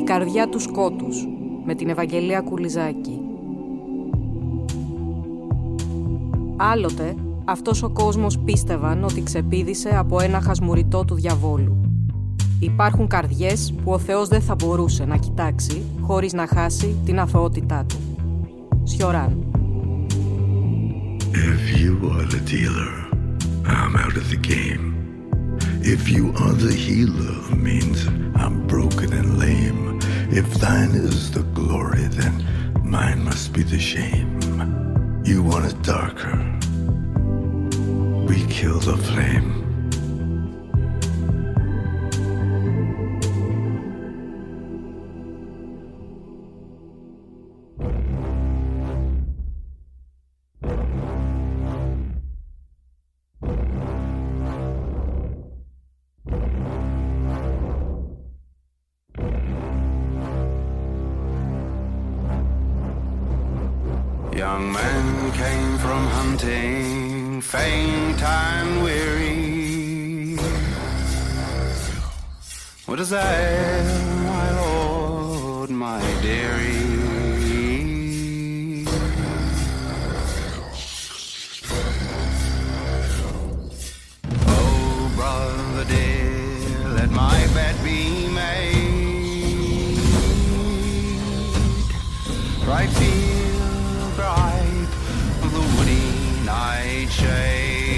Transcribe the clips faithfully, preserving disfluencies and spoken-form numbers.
καρδιά του σκότους» με την Ευαγγελία Κουλιζάκη. Άλλοτε, αυτός ο κόσμος πίστευαν ότι ξεπήδησε από ένα χασμουριτό του διαβόλου. Υπάρχουν καρδιές που ο Θεός δεν θα μπορούσε να κοιτάξει χωρίς να χάσει την αθωότητά του. Σιωράν. If you are the dealer, I'm out of the game. If you are the healer, means I'm broken and lame. If thine is the glory, then mine must be the shame. You want it darker, we kill the flame. Young men came from hunting, faint and weary. What is that, my lord, my dearie? Oh, brother dear, let my bed be made. Right feet bright of the woody nightshade.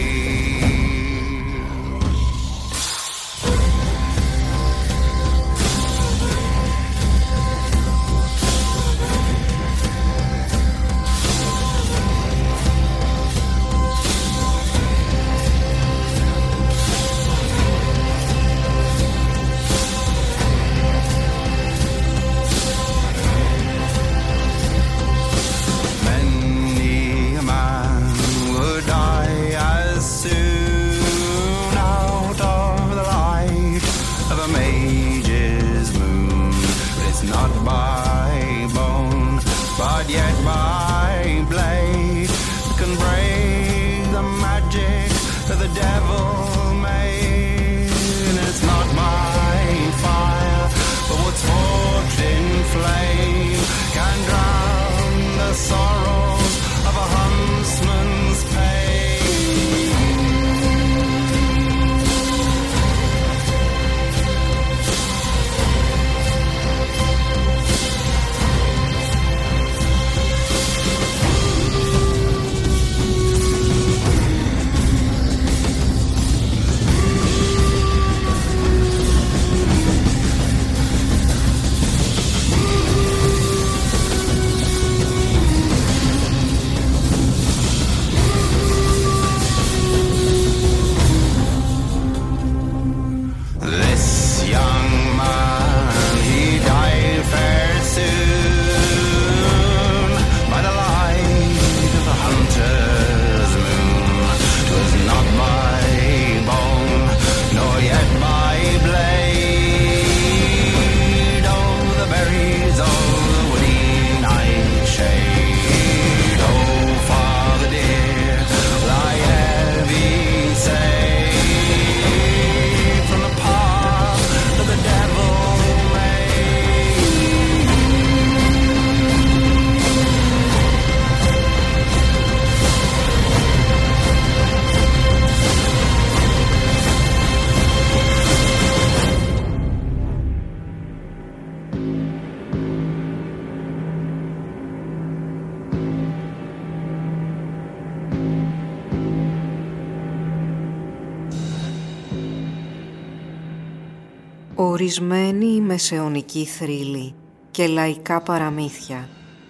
Ορισμένοι μεσαιωνικοί θρύλοι και λαϊκά παραμύθια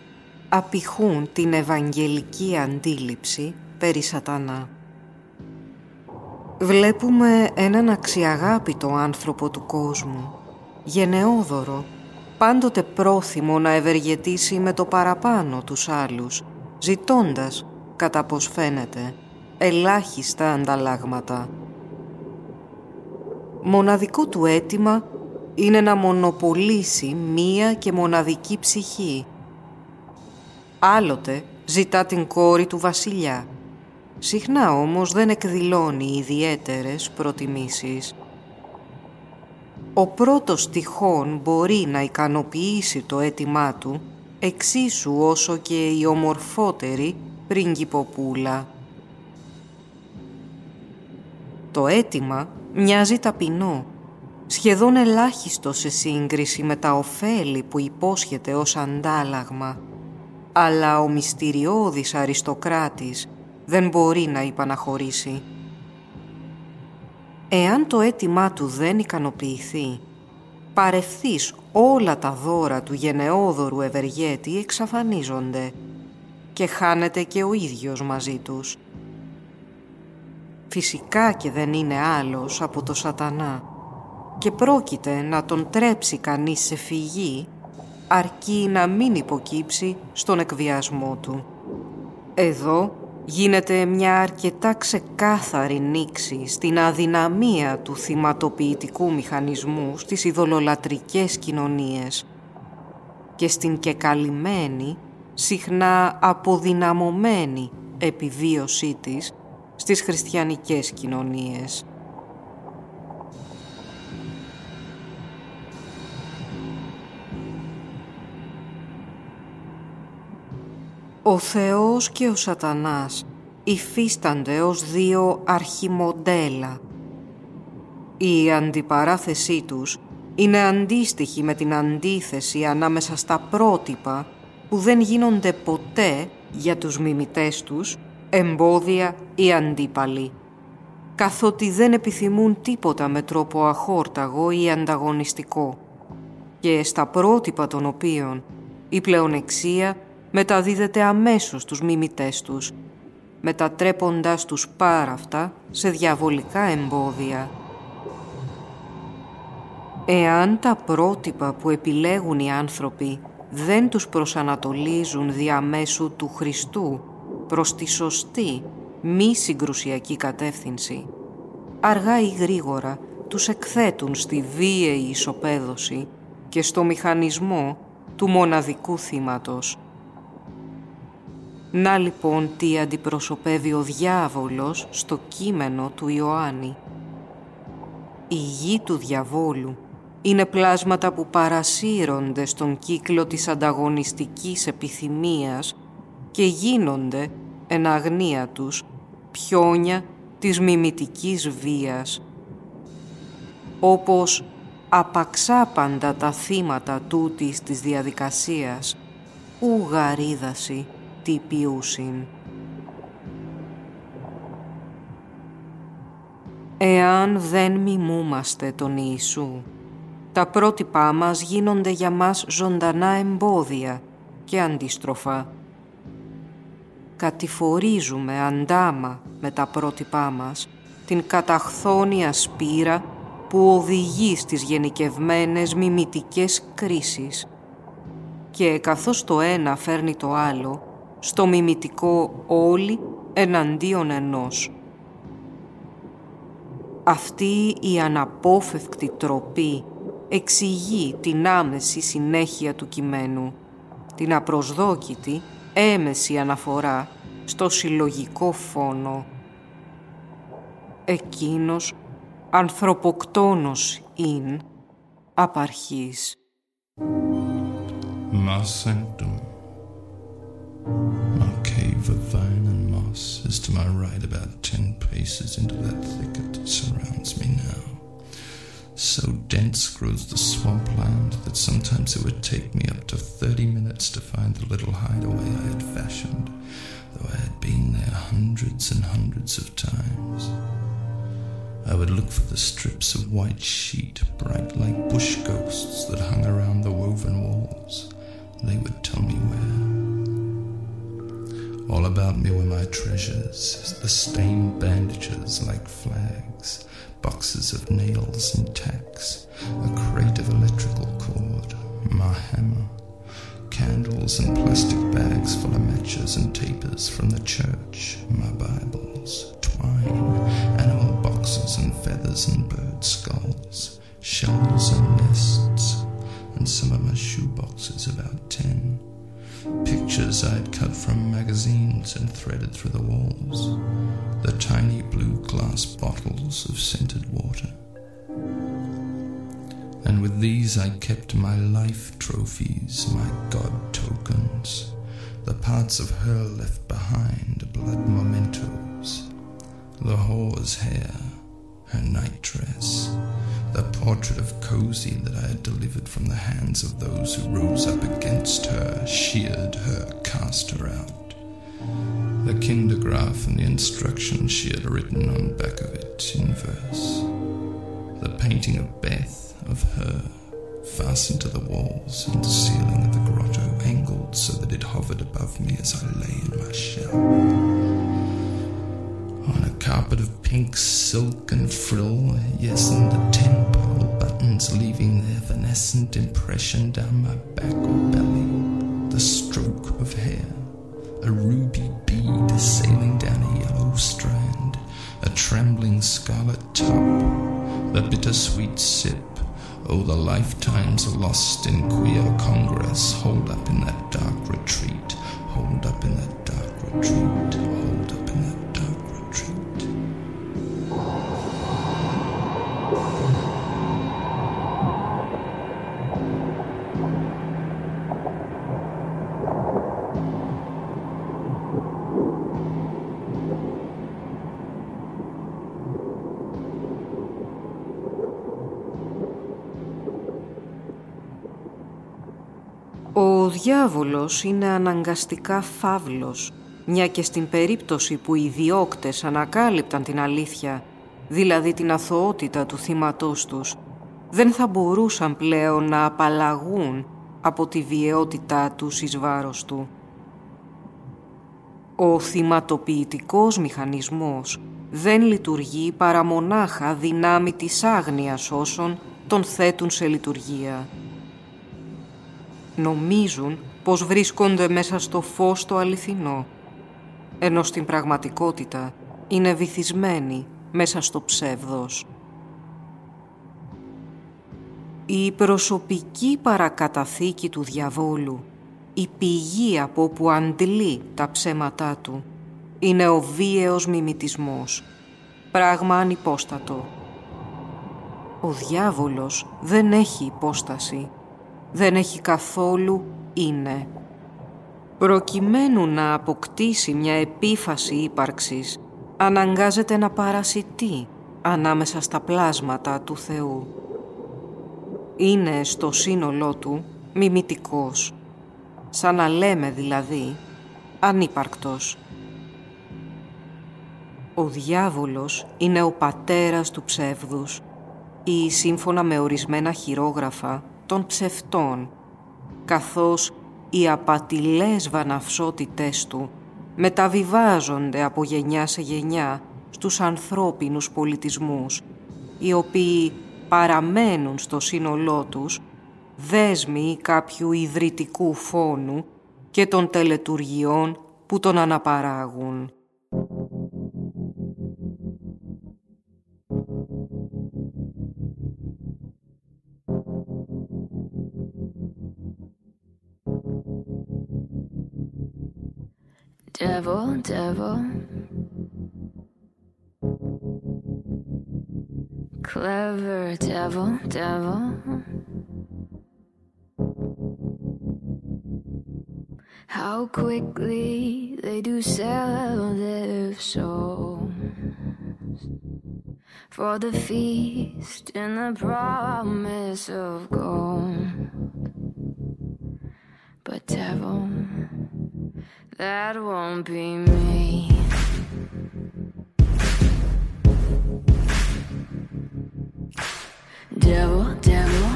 απηχούν την ευαγγελική αντίληψη περί σατανά. Βλέπουμε έναν αξιαγάπητο άνθρωπο του κόσμου, γενναιόδωρο, πάντοτε πρόθυμο να ευεργετήσει με το παραπάνω τους άλλους, ζητώντας, κατά πως φαίνεται, ελάχιστα ανταλλάγματα. Μοναδικό του αίτημα είναι να μονοπολίσει μία και μοναδική ψυχή. Άλλοτε ζητά την κόρη του βασιλιά. Συχνά όμως δεν εκδηλώνει ιδιαίτερες προτιμήσεις. Ο πρώτος τυχόν μπορεί να ικανοποιήσει το αίτημά του εξίσου όσο και η ομορφότερη πρίγκιποπούλα. Το αίτημα μοιάζει ταπεινό, σχεδόν ελάχιστο σε σύγκριση με τα ωφέλη που υπόσχεται ως αντάλλαγμα, αλλά ο μυστηριώδης αριστοκράτης δεν μπορεί να υπαναχωρήσει. Εάν το αίτημά του δεν ικανοποιηθεί, παρευθείς όλα τα δώρα του γενναιόδωρου ευεργέτη εξαφανίζονται και χάνεται και ο ίδιος μαζί τους. Φυσικά και δεν είναι άλλος από το σατανά και πρόκειται να τον τρέψει κανείς σε φυγή αρκεί να μην υποκύψει στον εκβιασμό του. Εδώ γίνεται μια αρκετά ξεκάθαρη νήξη στην αδυναμία του θυματοποιητικού μηχανισμού στις ειδωλολατρικές κοινωνίες και στην κεκαλυμμένη, συχνά αποδυναμωμένη επιβίωσή της στις χριστιανικές κοινωνίες. Ο Θεός και ο Σατανάς υφίστανται ως δύο αρχιμοντέλα. Η αντιπαράθεσή τους είναι αντίστοιχη με την αντίθεση ανάμεσα στα πρότυπα που δεν γίνονται ποτέ για τους μιμητές τους εμπόδια ή αντίπαλοι, καθότι δεν επιθυμούν τίποτα με τρόπο αχόρταγο ή ανταγωνιστικό και στα πρότυπα των οποίων η πλεονεξία μεταδίδεται αμέσως στους μιμητές τους, μετατρέποντας τους πάρα αυτά σε διαβολικά εμπόδια. Εάν τα πρότυπα που επιλέγουν οι άνθρωποι δεν τους προσανατολίζουν διαμέσου του Χριστού προς τη σωστή, μη συγκρουσιακή κατεύθυνση, αργά ή γρήγορα τους εκθέτουν στη βίαιη ισοπαίδωση και στο μηχανισμό του μοναδικού θύματος. Να λοιπόν τι αντιπροσωπεύει ο διάβολος στο κείμενο του Ιωάννη. Η γη του διαβόλου είναι πλάσματα που παρασύρονται στον κύκλο της ανταγωνιστικής επιθυμίας και γίνονται, εν αγνία τους, πιόνια της μιμητικής βίας. Όπως απαξάπαντα τα θύματα τούτης της διαδικασίας, ου γαρίδαση τι ποιούσιν. Εάν δεν μιμούμαστε τον Ιησού, τα πρότυπά μας γίνονται για μας ζωντανά εμπόδια και αντίστροφα. Κατηφορίζουμε αντάμα με τα πρότυπά μας την καταχθόνια σπήρα που οδηγεί στις γενικευμένες μιμητικές κρίσεις και καθώς το ένα φέρνει το άλλο στο μιμητικό όλοι εναντίον ενός. Αυτή η αναπόφευκτη τροπή εξηγεί την άμεση συνέχεια του κειμένου, την απροσδόκητη έμεση αναφορά στο συλλογικό φόνο. Εκείνος ανθρωποκτόνος ειν απαρχής. My sanctum, my cave of vine and moss, is to my right about ten paces into that thicket that surrounds me now. So dense grows the swampland that sometimes it would take me up to thirty minutes to find the little hideaway I had fashioned, though I had been there hundreds and hundreds of times. I would look for the strips of white sheet, bright like bush ghosts, that hung around the woven walls. They would tell me where. All about me were my treasures, the stained bandages like flags, boxes of nails and tacks, a crate of electrical cord, my hammer, candles and plastic bags full of matches and tapers from the church, my Bibles, twine, animal boxes and feathers and bird skulls, shells and nests, and some of my shoe boxes, about ten. Pictures I'd cut from magazines and threaded through the walls, the tiny blue glass bottles of scented water. and with these I kept my life trophies, my god tokens, the parts of her left behind, blood mementos, the whore's hair, her night dress, the portrait of Cozy that I had delivered from the hands of those who rose up against her, sheared her, cast her out, the kindergraph and the instructions she had written on the back of it in verse, the painting of Beth, of her, fastened to the walls and ceiling of the grotto, angled so that it hovered above me as I lay in my shell. On a carpet of pink silk and frill, yes, and the ten pearl buttons leaving their evanescent impression down my back or belly, the stroke of hair, a ruby bead sailing down a yellow strand, a trembling scarlet top, the bittersweet sip, oh, the lifetimes lost in queer congress, hold up in that dark retreat, hold up in that dark retreat, hold up in that dark retreat. Ο διάβολος είναι αναγκαστικά φαύλος, μια και στην περίπτωση που οι διώκτες ανακάλυπταν την αλήθεια, δηλαδή την αθωότητα του θύματός τους, δεν θα μπορούσαν πλέον να απαλλαγούν από τη βιαιότητά τους εις βάρος του. Ο θυματοποιητικός μηχανισμός δεν λειτουργεί παρά μονάχα δυνάμει της άγνοιας όσων τον θέτουν σε λειτουργία. Νομίζουν πως βρίσκονται μέσα στο φως το αληθινό, ενώ στην πραγματικότητα είναι βυθισμένοι μέσα στο ψεύδος. Η προσωπική παρακαταθήκη του διαβόλου, η πηγή από όπου αντλεί τα ψέματά του, είναι ο βίαιος μιμητισμός, πράγμα ανυπόστατο. Ο διάβολος δεν έχει υπόσταση, δεν έχει καθόλου είναι. Προκειμένου να αποκτήσει μια επίφαση ύπαρξης, αναγκάζεται να παρασιτεί ανάμεσα στα πλάσματα του Θεού. Είναι στο σύνολό του μιμητικός, σαν να λέμε δηλαδή ανύπαρκτος. Ο διάβολος είναι ο πατέρας του ψεύδους ή, σύμφωνα με ορισμένα χειρόγραφα, των ψευτών, καθώς οι απατηλές βαναυσότητές του μεταβιβάζονται από γενιά σε γενιά στους ανθρώπινους πολιτισμούς, οι οποίοι παραμένουν στο σύνολό τους δέσμοι κάποιου ιδρυτικού φόνου και των τελετουργιών που τον αναπαράγουν. Devil, devil, clever devil, devil, how quickly they do sell their souls for the feast and the promise of gold. But devil, that won't be me. Devil, devil,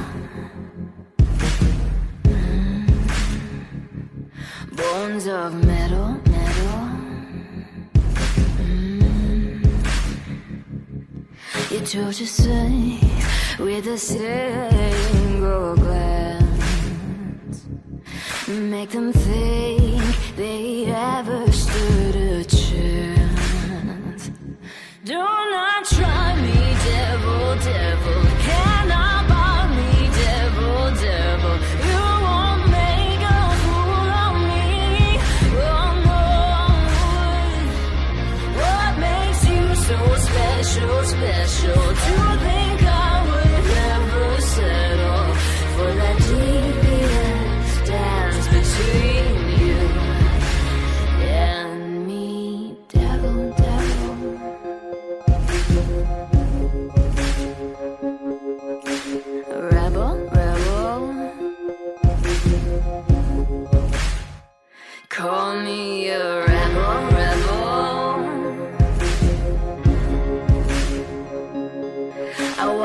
mm. Bones of metal, metal, mm. You told your son with a single glance, make them think they ever stood a chance. Do not try me, devil, devil. Cannot buy me, devil, devil. You won't make a fool of me. Oh no. What makes you so special, special? To think I would ever settle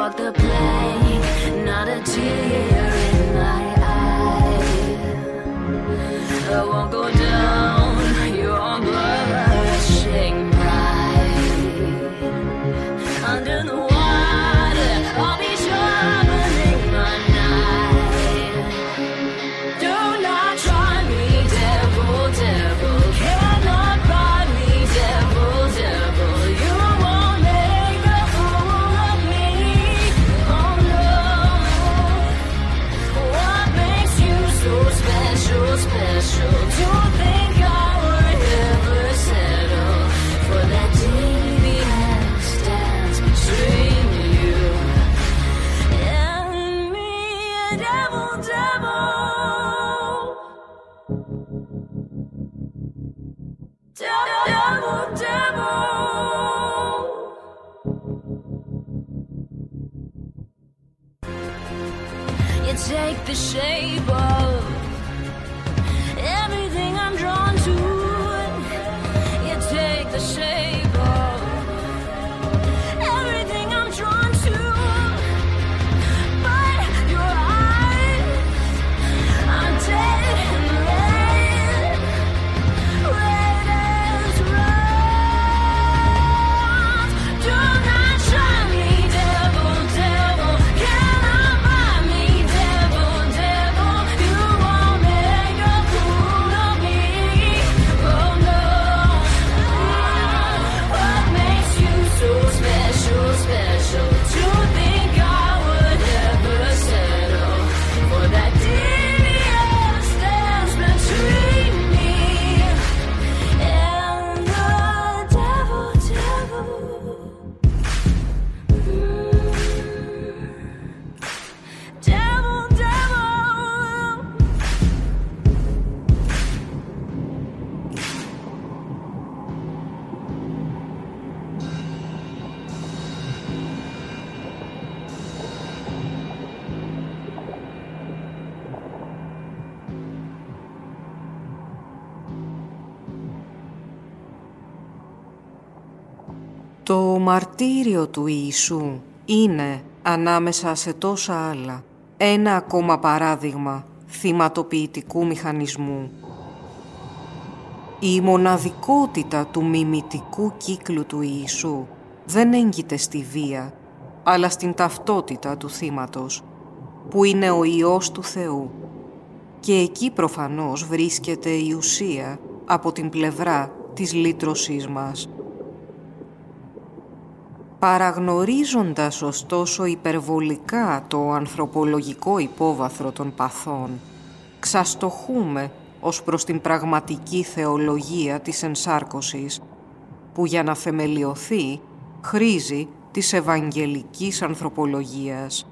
fought the plague, not a tear in my eye. I won't go down your blushing pride. Under the water, I'll be sharpening my knife. Do not try me, devil, devil. Cannot buy me, devil, devil. You won't make a fool of me. Oh no. What makes you so special, special? To think I would ever settle for that T V stands between you and me. Devil, devil. Devil, devil. You take the shape of everything I'm drawn to. You take the shape of everything I'm drawn to. But your eyes are dead and red, red as rose. Do not try me, devil, devil. Cannot buy me, devil, devil. You won't make a fool of me. Oh no. What makes you so special, special? To think I would ever settle for that devious dance between me and the devil, devil. Mm. Devil, devil. Το μαρτύριο του Ιησού είναι, ανάμεσα σε τόσα άλλα, ένα ακόμα παράδειγμα θυματοποιητικού μηχανισμού. Η μοναδικότητα του μιμητικού κύκλου του Ιησού δεν έγκυται στη βία, αλλά στην ταυτότητα του θύματος, που είναι ο Υιός του Θεού. Και εκεί προφανώς βρίσκεται η ουσία από την πλευρά της λύτρωσής μας. Παραγνωρίζοντας ωστόσο υπερβολικά το ανθρωπολογικό υπόβαθρο των παθών, ξαστοχούμε ως προς την πραγματική θεολογία της ενσάρκωσης, που για να θεμελιωθεί χρήζει της ευαγγελικής ανθρωπολογίας.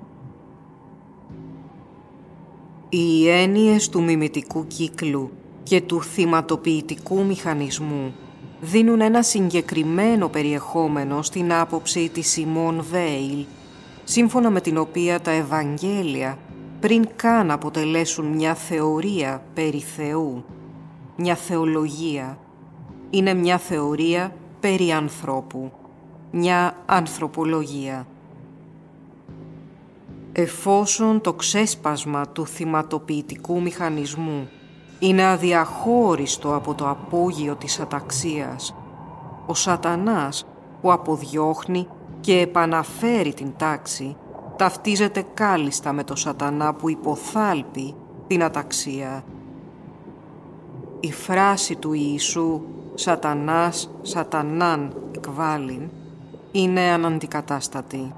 Οι έννοιες του μιμητικού κύκλου και του θυματοποιητικού μηχανισμού δίνουν ένα συγκεκριμένο περιεχόμενο στην άποψη της Σιμών Βέιλ, σύμφωνα με την οποία τα Ευαγγέλια, πριν καν αποτελέσουν μια θεωρία περί Θεού, μια θεολογία, είναι μια θεωρία περί ανθρώπου, μια ανθρωπολογία. Εφόσον το ξέσπασμα του θυματοποιητικού μηχανισμού είναι αδιαχώριστο από το απόγειο της αταξίας, ο σατανάς που αποδιώχνει και επαναφέρει την τάξη ταυτίζεται κάλλιστα με το σατανά που υποθάλπει την αταξία. Η φράση του Ιησού «Σατανάς, σατανάν εκβάλλειν» είναι αναντικατάστατη.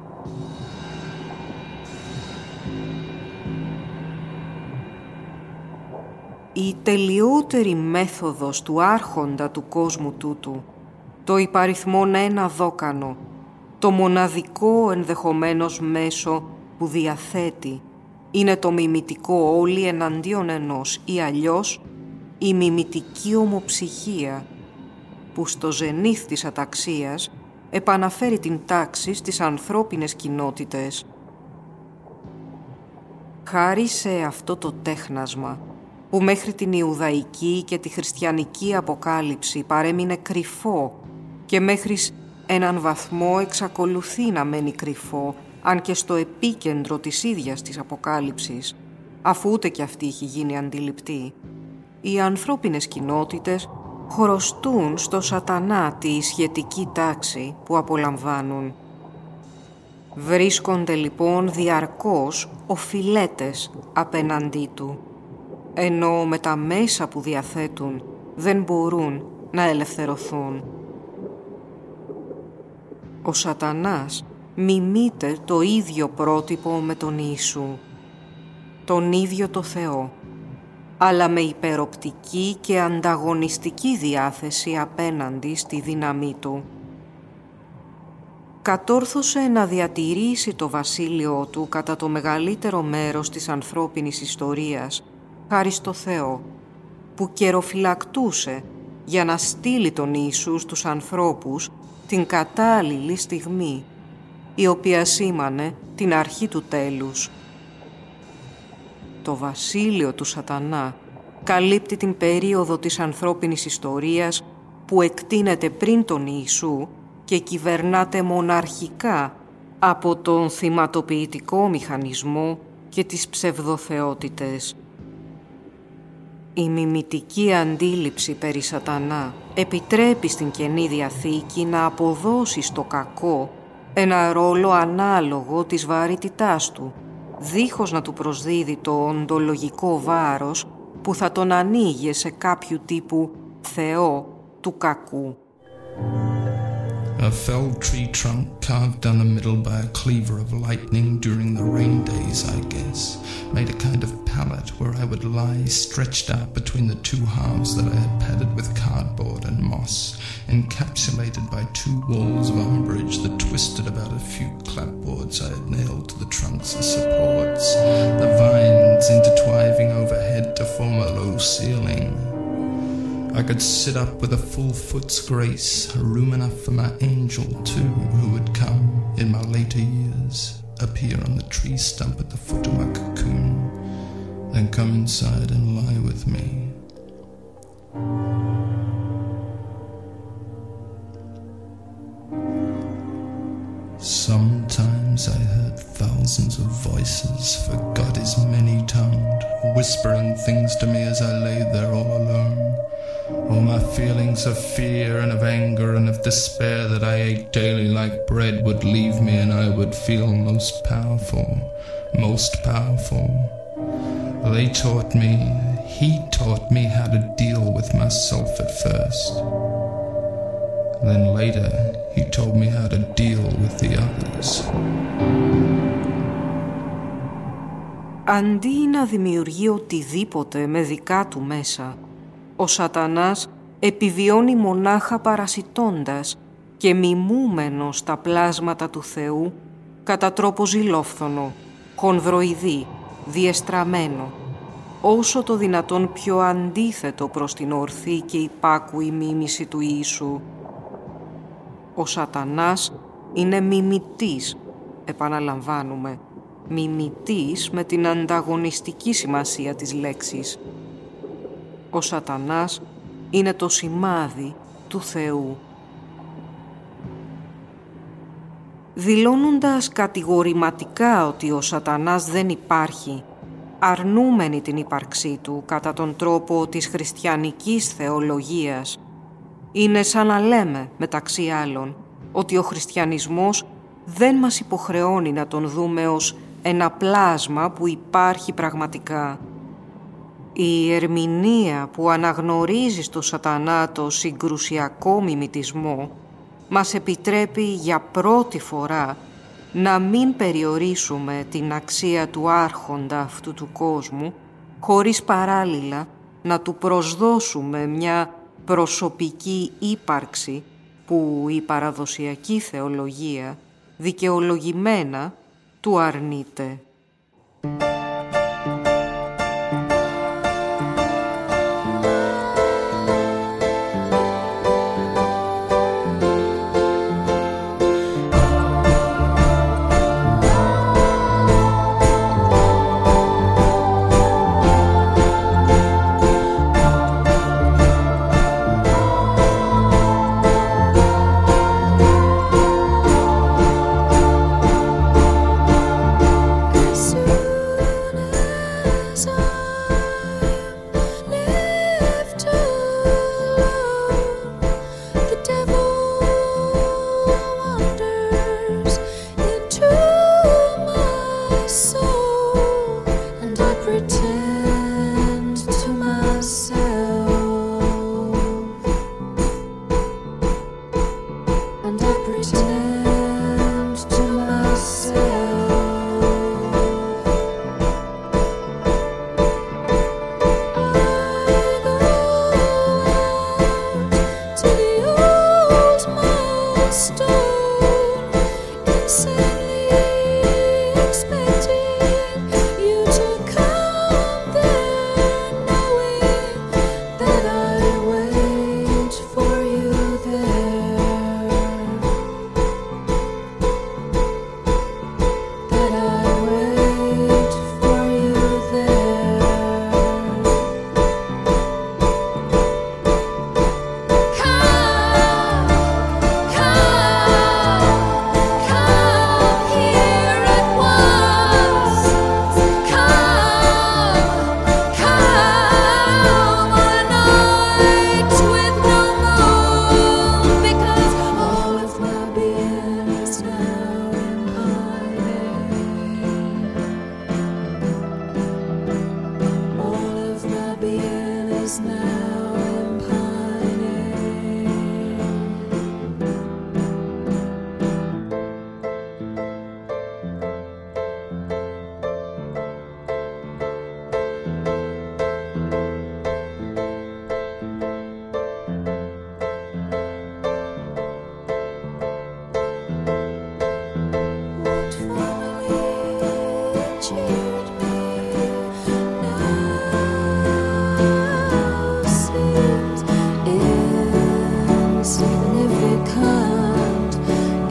Η τελειότερη μέθοδος του άρχοντα του κόσμου τούτου, το υπαριθμόν ένα δόκανο, το μοναδικό ενδεχομένως μέσο που διαθέτει, είναι το μιμητικό όλοι εναντίον ενός ή αλλιώς η μιμητική ομοψυχία, που στο ζενήθ της αταξίας επαναφέρει την τάξη στις ανθρώπινες κοινότητες. Χάρη σε αυτό το τέχνασμα, που μέχρι την Ιουδαϊκή και τη Χριστιανική Αποκάλυψη παρέμεινε κρυφό και μέχρι έναν βαθμό εξακολουθεί να μένει κρυφό, αν και στο επίκεντρο της ίδιας της αποκάλυψης, αφού ούτε κι αυτή έχει γίνει αντιληπτή. Οι ανθρώπινες κοινότητες χωροστούν στο σατανά τη σχετική τάξη που απολαμβάνουν. Βρίσκονται λοιπόν διαρκώς οφειλέτες απέναντί του, ενώ με τα μέσα που διαθέτουν δεν μπορούν να ελευθερωθούν. Ο σατανάς μιμείται το ίδιο πρότυπο με τον Ιησού, τον ίδιο το Θεό, αλλά με υπεροπτική και ανταγωνιστική διάθεση απέναντι στη δύναμή του. Κατόρθωσε να διατηρήσει το βασίλειό του κατά το μεγαλύτερο μέρος της ανθρώπινης ιστορίας, χάρη στο Θεό, που καιροφυλακτούσε για να στείλει τον Ιησού στους ανθρώπους την κατάλληλη στιγμή, η οποία σήμανε την αρχή του τέλους. Το βασίλειο του σατανά καλύπτει την περίοδο της ανθρώπινης ιστορίας που εκτείνεται πριν τον Ιησού και κυβερνάται μοναρχικά από τον θυματοποιητικό μηχανισμό και τις ψευδοθεότητες. Η μιμητική αντίληψη περί σατανά επιτρέπει στην Καινή Διαθήκη να αποδώσει στο κακό ένα ρόλο ανάλογο της βαρύτητάς του, δίχως να του προσδίδει το οντολογικό βάρος που θα τον ανοίγει σε κάποιου τύπου Θεό του κακού. A felled tree trunk carved down the middle by a cleaver of lightning during the rain days, I guess, made a kind of pallet where I would lie stretched out between the two halves that I had padded with cardboard and moss, encapsulated by two walls of umbrage that twisted about a few clapboards I had nailed to the trunks as supports, the vines intertwining overhead to form a low ceiling. I could sit up with a full foot's grace, room enough for my angel too, who would come, in my later years, appear on the tree stump at the foot of my cocoon, then come inside and lie with me. Sometimes I heard thousands of voices, for God is many-tongued, whispering things to me as I lay there all alone. All my feelings of fear and of anger and of despair that I ate daily like bread would leave me, and I would feel most powerful, most powerful. They taught me, he taught me how to deal with myself at first. Then later, he told me how to deal with the others. Αντί να δημιουργεί οτιδήποτε με δικά του μέσα, ο σατανάς επιβιώνει μονάχα παρασιτώντας και μιμούμενος τα πλάσματα του Θεού κατά τρόπο ζηλόφθονο, χονδροειδή, διεστραμμένο, όσο το δυνατόν πιο αντίθετο προς την ορθή και υπάκουη μίμηση του Ιησού. Ο σατανάς είναι μιμητής, επαναλαμβάνουμε, μιμητής με την ανταγωνιστική σημασία της λέξης. Ο σατανάς είναι το σημάδι του Θεού. Δηλώνοντας κατηγορηματικά ότι ο σατανάς δεν υπάρχει, αρνούμενοι την ύπαρξή του κατά τον τρόπο της χριστιανικής θεολογίας, είναι σαν να λέμε, μεταξύ άλλων, ότι ο χριστιανισμός δεν μας υποχρεώνει να τον δούμε ως ένα πλάσμα που υπάρχει πραγματικά. Η ερμηνεία που αναγνωρίζει στο σατανά το συγκρουσιακό μιμητισμό μας επιτρέπει για πρώτη φορά να μην περιορίσουμε την αξία του άρχοντα αυτού του κόσμου, χωρίς παράλληλα να του προσδώσουμε μια προσωπική ύπαρξη που η παραδοσιακή θεολογία δικαιολογημένα του αρνείται. pretend to myself I go out to the old milestone, insanely expecting you to come there, knowing that I wait for you there, that I wait for you there. Come, come, come here at once. Come, come on a night with no moon, because all of my being is now in hiding. All of my being is now in pining. What formerly cheered me now seems insignificant,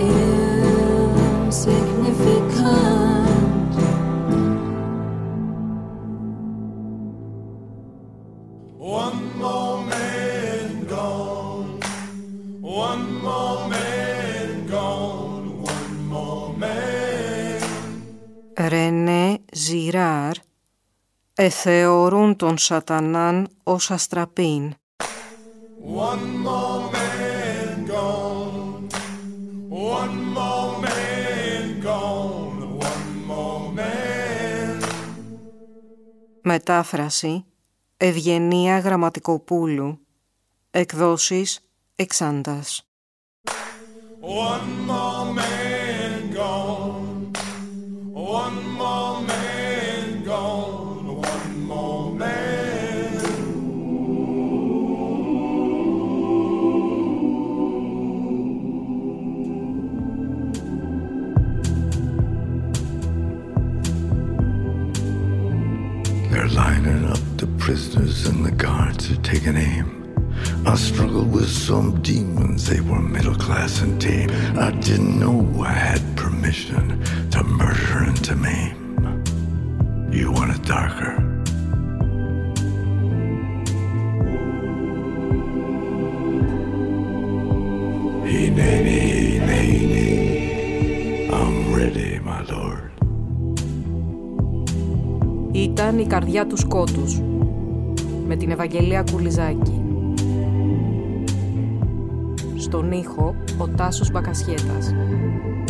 insignificant. One more man gone, one more man gone, one more man. Ρενέ Ζιράρ εθεωρούν τον σατανάν ως αστραπήν. One more man gone, one more man gone, one more man. Μετάφραση Ευγενία Γραμματικοπούλου. Εκδόσεις Εξάντας. One more man gone, one more man gone, one more man. They're lining up the prisoners and the guards are taking aim. I struggled with some demons, they were middle class and tame. I didn't know I had permission to murder and to maim. You want it darker? Hineni, hineni, I'm ready, my lord. Ήταν η καρδιά του σκότους, με την Ευαγγελία Κουλιζάκη. Στον ήχο ο Τάσος Μπακασιέτας.